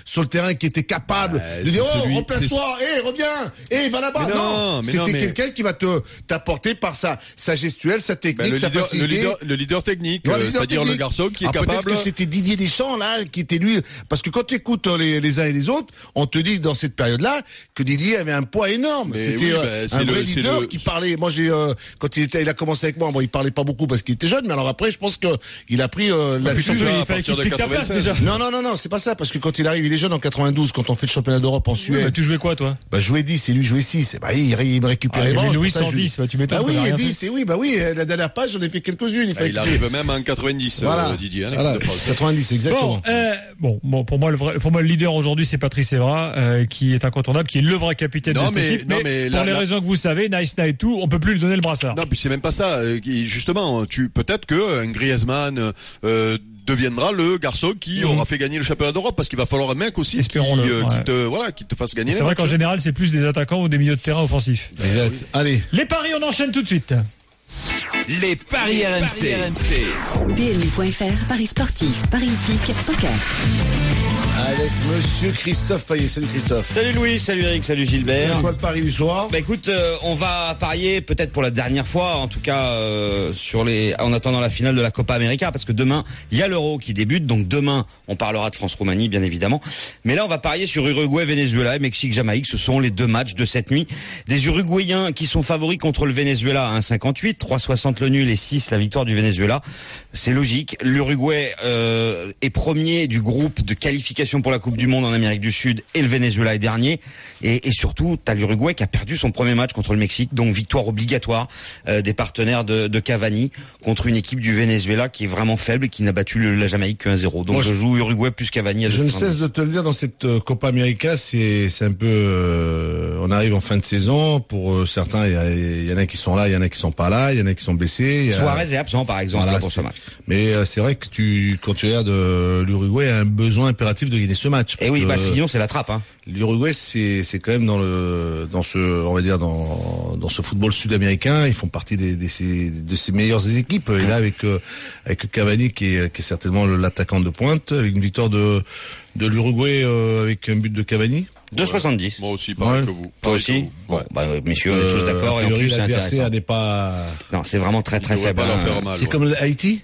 sur le terrain qui était capable euh, de dire oh celui, remplace-toi, hé hey, reviens, hé hey, va là-bas. Mais non, non mais c'était non, mais... quelqu'un qui va te t'apporter par sa sa gestuelle, sa technique, ben, le, sa leader, facilité. le leader, le leader technique, ouais, euh, le leader c'est-à-dire technique. le garçon qui est ah, capable. Peut-être que c'était Didier Deschamps là, qui était lui, parce que quand tu écoutes les, les uns et les autres, on te dit dans cette période-là que Didier avait un poids énorme. Mais C'était oui, euh, ben, un vrai le, leader le... qui parlait. Moi, j'ai euh, quand il était, il a commencé avec moi. Bon, il parlait pas beaucoup parce qu'il était jeune, mais alors après, je pense que il a pris euh, la plus déjà, à partir de quatre-vingt-seize. Déjà. Non, non, non, non, c'est pas ça, parce que quand il arrive, il est jeune en quatre-vingt-douze, quand on fait le championnat d'Europe en Suède. Oui, bah, tu jouais quoi, toi? Bah, je jouais dix, et lui jouait six. Bah, il, il me récupérait ah, les branches. Louis cent dix, bah, tu m'étonnes. Bah oui, il y a dix, et oui, bah oui, la dernière page, j'en ai fait quelques-unes. Il, bah, il arrive même en quatre-vingt-dix, voilà. euh, Didier. Hein, voilà, quatre-vingt-dix, exactement. Bon, euh, bon, bon, pour moi, le vrai, pour moi, le leader aujourd'hui, c'est Patrice Evra, euh, qui est incontournable, qui est le vrai capitaine non, de cette mais, équipe. Non, mais, mais pour là, les là... raisons que vous savez, Nice Night tout, on peut plus lui donner le brassard. Non, puis c'est même pas ça. Justement, tu peut-être que un Griezmann euh, deviendra le garçon qui mmh. aura fait gagner le championnat d'Europe, parce qu'il va falloir un mec aussi qui, euh, ouais. qui te voilà, qui te fasse gagner. C'est vrai qu'en général, c'est plus des attaquants ou des milieux de terrain offensifs. Exact. Oui. Allez. Les paris, on enchaîne tout de suite. Les paris R M C. P M U point F R, paris sportif, paris hippique, poker. Avec monsieur Christophe Payet. Salut Christophe. Salut Louis, salut Eric, salut Gilbert. C'est quoi le pari du soir? Bah écoute, euh, on va parier peut-être pour la dernière fois, en tout cas euh, sur les, en attendant la finale de la Copa América, parce que demain il y a l'Euro qui débute, donc demain on parlera de France-Roumanie bien évidemment. Mais là on va parier sur Uruguay, Venezuela et Mexique, Jamaïque. Ce sont les deux matchs de cette nuit. Des Uruguayens qui sont favoris contre le Venezuela à un virgule cinquante-huit, trois virgule soixante le nul et six la victoire du Venezuela. C'est logique. L'Uruguay euh, est premier du groupe de qualification pour la Coupe du Monde en Amérique du Sud, et le Venezuela est dernier. Et, et surtout, t'as l'Uruguay qui a perdu son premier match contre le Mexique, donc victoire obligatoire euh, des partenaires de, de Cavani contre une équipe du Venezuela qui est vraiment faible et qui n'a battu le, la Jamaïque que un zéro. Donc Moi, je joue Uruguay plus Cavani. À je ne cesse de te le dire, dans cette euh, Copa América, c'est c'est un peu, euh, on arrive en fin de saison. Pour euh, certains, il y, a, il y en a qui sont là, il y en a qui sont pas là, il y en a qui sont blessés. Y a... Suarez est absent par exemple voilà, là, pour ce match. Mais euh, c'est vrai que tu, quand tu regardes euh, l'Uruguay, a un besoin impératif de gagner ce match. Et oui, bah sinon c'est la trappe. Hein. L'Uruguay, c'est c'est quand même dans le dans ce on va dire dans dans ce football sud-américain, ils font partie des, des ces, de ces meilleures équipes. Et là avec euh, avec Cavani qui est qui est certainement l'attaquant de pointe, avec une victoire de de l'Uruguay euh, avec un but de Cavani. deux virgule soixante-dix. Moi aussi, pareil ouais. que vous. Toi aussi. Vous. Ouais. Bon, bah messieurs, on est tous d'accord. Euh, et en plus, l'adversaire n'est pas. Non, c'est vraiment très très faible. Hein. C'est ouais. comme Haïti.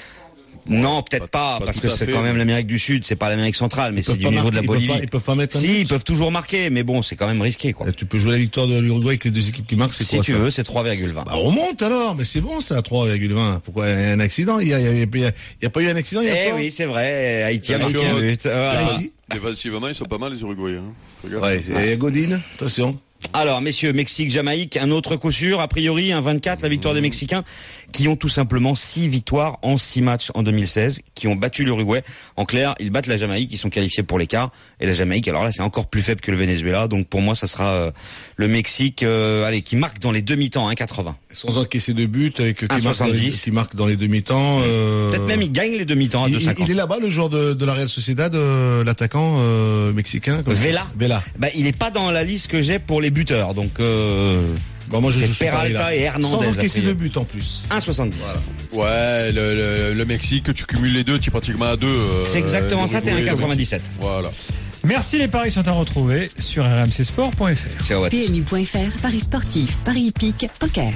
Non, peut-être pas, pas, pas parce que c'est fait, quand même l'Amérique du Sud, c'est pas l'Amérique centrale, mais c'est du niveau de la Bolivie. Ils peuvent pas, ils peuvent pas mettre un Si, but. Ils peuvent toujours marquer, mais bon, c'est quand même risqué, quoi. Et tu peux jouer la victoire de l'Uruguay avec les deux équipes qui marquent, c'est si quoi tu ça veux, c'est trois virgule vingt. Bah, on monte alors, mais c'est bon ça, trois virgule vingt. Pourquoi il y a un accident? Il y a, il y a, il y a, il y a pas eu un accident hier Eh soir? oui, c'est vrai, Haïti a marqué un but. Voilà. Défensivement, ils sont pas mal les Uruguayens. Hein. Ouais, et Godin, attention. Alors, messieurs, Mexique, Jamaïque, un autre coup sûr, a priori, un vingt-quatre, la victoire mmh. des Mexicains, qui ont tout simplement six victoires en six matchs en deux mille seize, qui ont battu l'Uruguay. En clair, ils battent la Jamaïque, ils sont qualifiés pour l'écart. Et la Jamaïque, alors là, c'est encore plus faible que le Venezuela. Donc pour moi, ça sera euh, le Mexique, euh, allez, qui marque dans les demi-temps, un virgule quatre-vingts. Sans encaisser de but, avec qui, marque dans, les, qui marque dans les demi-temps. Euh... Peut-être même il gagne les demi-temps à deux virgule cinquante. Il est là-bas, le joueur de, de la Real Sociedad, euh, l'attaquant euh, mexicain. Vela. Vela. Bah, il est pas dans la liste que j'ai pour les buteurs, donc. Euh... Bon, moi je joue Peralta et Hernandez. Sans encaisser de but en plus. un virgule soixante-dix. Voilà. Ouais, le, le, le Mexique, tu cumules les deux, tu es pratiquement à deux. Euh, c'est exactement ça, t'es à un virgule quatre-vingt-dix-sept. Voilà. Merci, les paris sont à retrouver sur r m c sport point f r. P M U point F R, paris sportif, paris hippique, poker.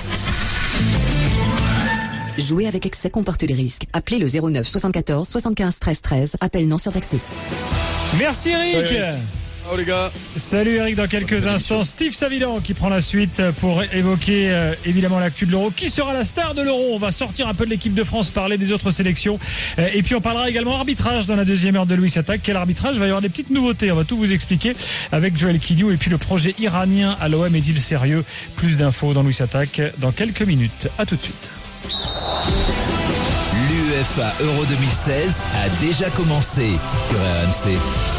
Jouer avec excès comporte des risques. Appelez le zéro neuf soixante-quatorze soixante-quinze treize treize. Appel non surtaxé. Merci Eric. Salut. Ciao les gars. Salut Eric, dans quelques Salut, instants Steve Savidan qui prend la suite pour évoquer euh, évidemment l'actu de l'Euro. Qui sera la star de l'Euro? On va sortir un peu de l'équipe de France, parler des autres sélections euh, et puis on parlera également arbitrage dans la deuxième heure de Louis Attaque. Quel arbitrage? Il va y avoir des petites nouveautés, on va tout vous expliquer avec Joël Kidou et puis le projet iranien à l'O M est-il sérieux? Plus d'infos dans Louis Attaque dans quelques minutes. À tout de suite. L'UEFA Euro deux mille seize a déjà commencé sur R M C.